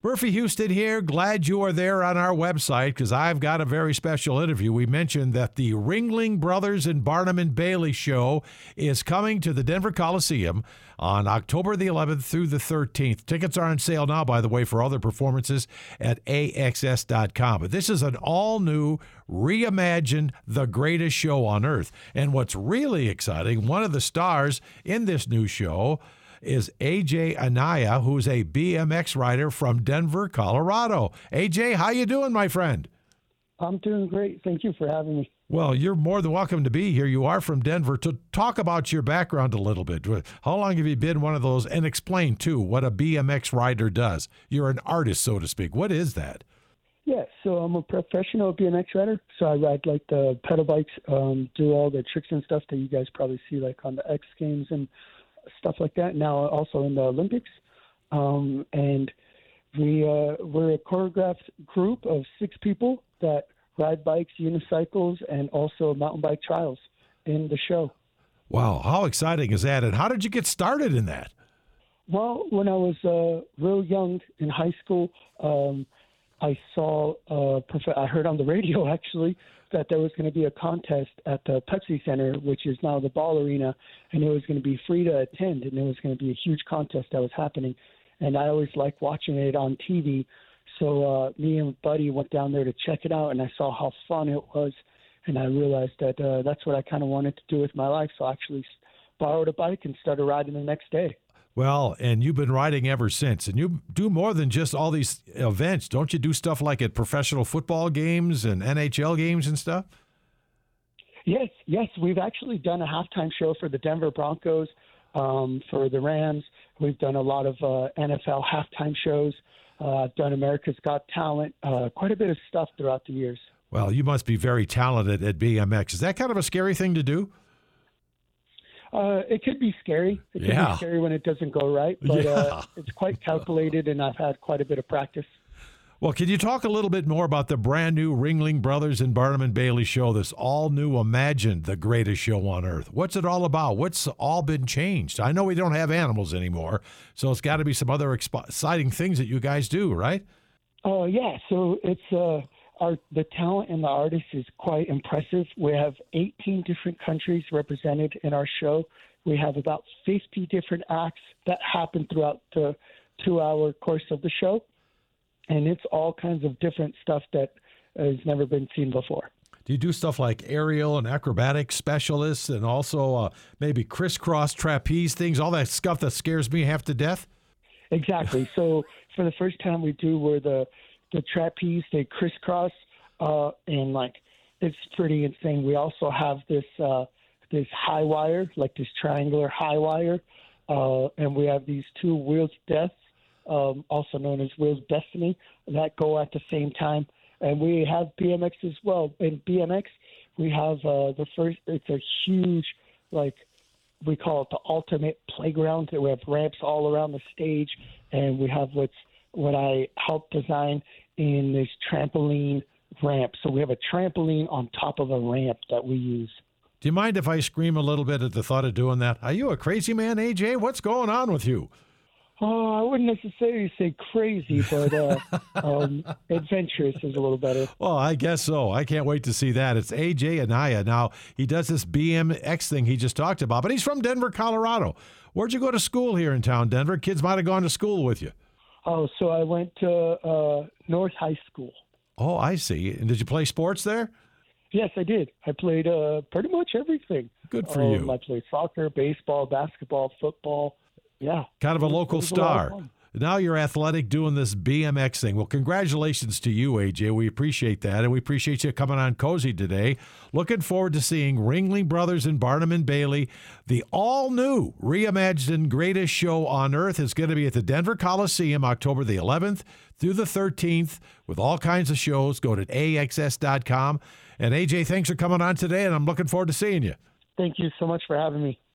Murphy Houston here. Glad you are there on our website because I've got a very special interview. We mentioned that the Ringling Brothers and Barnum and Bailey show is coming to the Denver Coliseum on October the 11th through the 13th. Tickets are on sale now, by the way, for other performances at AXS.com. But this is an all-new, reimagined, the greatest show on earth. And what's really exciting, one of the stars in this new show is AJ Anaya, who's a BMX rider from Denver, Colorado. AJ, how you doing, my friend? I'm doing great. Thank you for having me. Well, you're more than welcome to be here. You are from Denver. To talk about your background a little bit. How long have you been one of those? And explain, too, what a BMX rider does. You're an artist, so to speak. What is that? Yeah, so I'm a professional BMX rider. So I ride like the pedal bikes, do all the tricks and stuff that you guys probably see like on the X Games and stuff like that. Now also in the Olympics. And we're a choreographed group of 6 people that ride bikes, unicycles, and also mountain bike trials in the show. Wow, how exciting is that? And how did you get started in that? Well, when I was real young in high school, I saw, I heard on the radio actually that there was going to be a contest at the Pepsi Center, which is now the Ball Arena, and it was going to be free to attend, and it was going to be a huge contest that was happening. And I always liked watching it on TV. So me and a buddy went down there to check it out, and I saw how fun it was, and I realized that that's what I kind of wanted to do with my life. So I actually borrowed a bike and started riding the next day. Well, and you've been riding ever since, and you do more than just all these events. Don't you do stuff like at professional football games and NHL games and stuff? Yes. We've actually done a halftime show for the Denver Broncos, for the Rams. We've done a lot of NFL halftime shows. I've done America's Got Talent, quite a bit of stuff throughout the years. Well, you must be very talented at BMX. Is that kind of a scary thing to do? It could be scary. It could be scary when it doesn't go right, but it's quite calculated, and I've had quite a bit of practice. Well, can you talk a little bit more about the brand new Ringling Brothers and Barnum and Bailey show, this all new Imagine, the greatest show on earth? What's it all about? What's all been changed? I know we don't have animals anymore, so it's got to be some other exciting things that you guys do, right? Oh, yeah. So it's the talent and the artists is quite impressive. We have 18 different countries represented in our show. We have about 50 different acts that happen throughout the 2-hour course of the show. And it's all kinds of different stuff that has never been seen before. Do you do stuff like aerial and acrobatic specialists and also maybe crisscross trapeze things, all that stuff that scares me half to death? Exactly. So for the first time we do where the trapeze, they crisscross, and like it's pretty insane. We also have this high wire, like this triangular high wire, and we have these 2 wheels death, also known as Wheels Destiny, that go at the same time. And we have BMX as well. In BMX, we have it's a huge, like, we call it the ultimate playground. We have ramps all around the stage, and we have what I helped design in this trampoline ramp. So we have a trampoline on top of a ramp that we use. Do you mind if I scream a little bit at the thought of doing that? Are you a crazy man, AJ? What's going on with you? Oh, I wouldn't necessarily say crazy, but adventurous is a little better. Well, I guess so. I can't wait to see that. It's AJ Anaya. Now, he does this BMX thing he just talked about, but he's from Denver, Colorado. Where'd you go to school here in town, Denver? Kids might have gone to school with you. Oh, so I went to North High School. Oh, I see. And did you play sports there? Yes, I did. I played pretty much everything. Good for you. I played soccer, baseball, basketball, football. Yeah. Kind of a local star. Now you're athletic doing this BMX thing. Well, congratulations to you, AJ. We appreciate that, and we appreciate you coming on Cozy today. Looking forward to seeing Ringling Brothers and Barnum and Bailey. The all-new, reimagined greatest show on earth is going to be at the Denver Coliseum October the 11th through the 13th with all kinds of shows. Go to AXS.com. And, AJ, thanks for coming on today, and I'm looking forward to seeing you. Thank you so much for having me.